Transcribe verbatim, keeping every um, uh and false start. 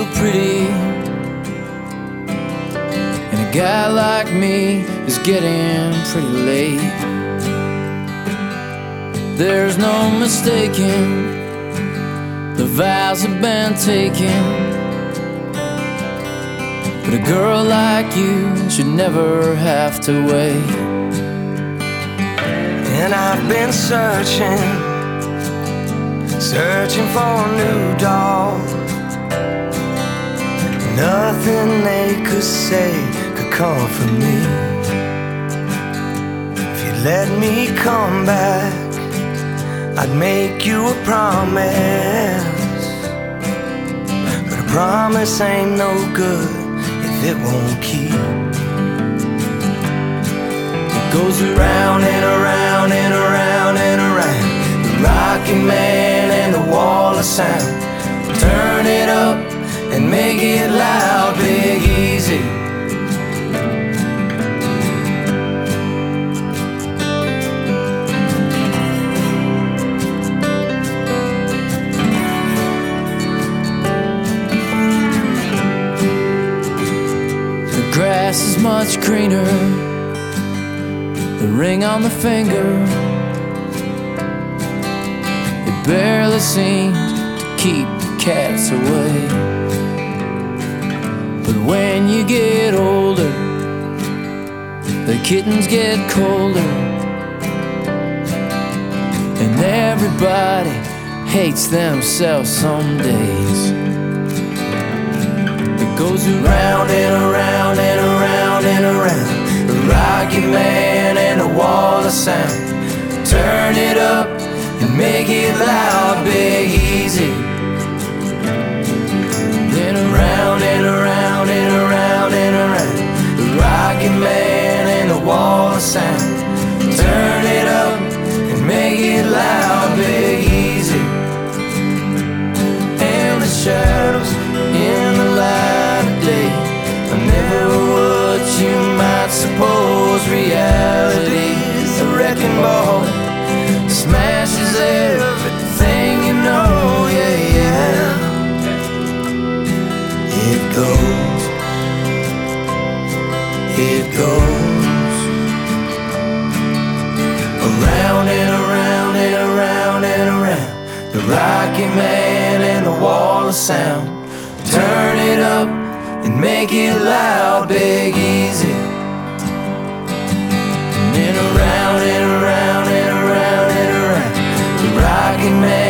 real pretty, and a guy like me is getting pretty late. There's no mistaking, the vows have been taken, but a girl like you should never have to wait. And I've been searching, searching for a new doll. Nothing they could say could comfort me. If you'd let me come back, I'd make you a promise. But a promise ain't no good if it won't keep. It goes around and around and around and around, the rocking man and the wall of sound. Turn it up and make it loud, Big Easy. The grass is much greener, the ring on the finger, it barely seemed to keep the cats away. But when you get older, the kittens get colder, and everybody hates themselves some days. It goes around and around and around and around, the rocky man and the wall of sound. Turn it up and make it loud, Big Easy. Then around and around and around and around, the rocky man and the wall of sound. Turn it up and make it loud, Big Easy. And the shadows in the light of day are never what you might suppose. Reality's a wrecking ball, smashes everything you know, yeah, yeah. It goes, it goes around and around and around and around, the rocky man and the wall of sound. Turn it up and make it loud, Big Easy. And then around and around and around and around, the rocky man